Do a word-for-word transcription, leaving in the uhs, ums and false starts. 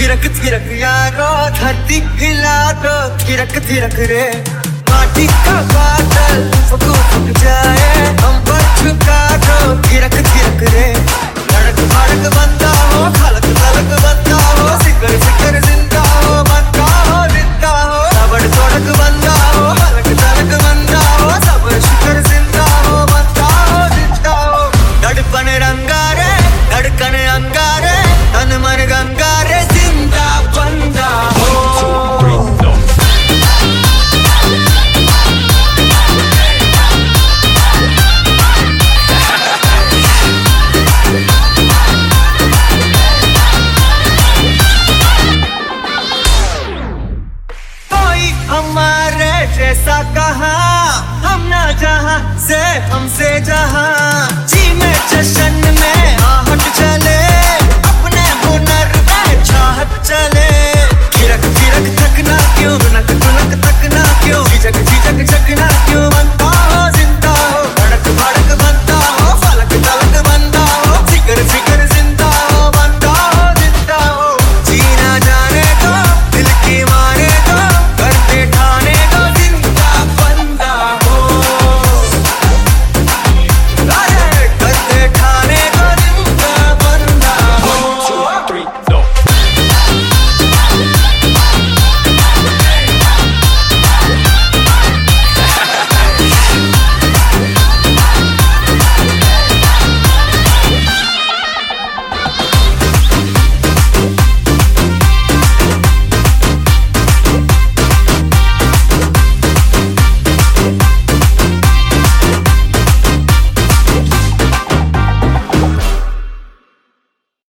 थिरक थिरक यारो धरती हिला दो थिरक थिरक रे माटी का बादल फूक फूक जाए हम पर झुका दो थिरक थिरक रे लड़क भड़क बंदा हो खलक तलक बंदा हो सिकर सिकर जिंदा हो बंदा हो जिंदा हो सबड़ तोड़क बंदा हो खलक तलक बंदा हो सबड़ सिकर जिंदा हो बंदा हो जिंदा हो धड़पन रंगारे धड़कन अंगारे तन मन गंगारे जिंदा बंदा हो हमारे जैसा कहा हम ना जहां से हमसे जहां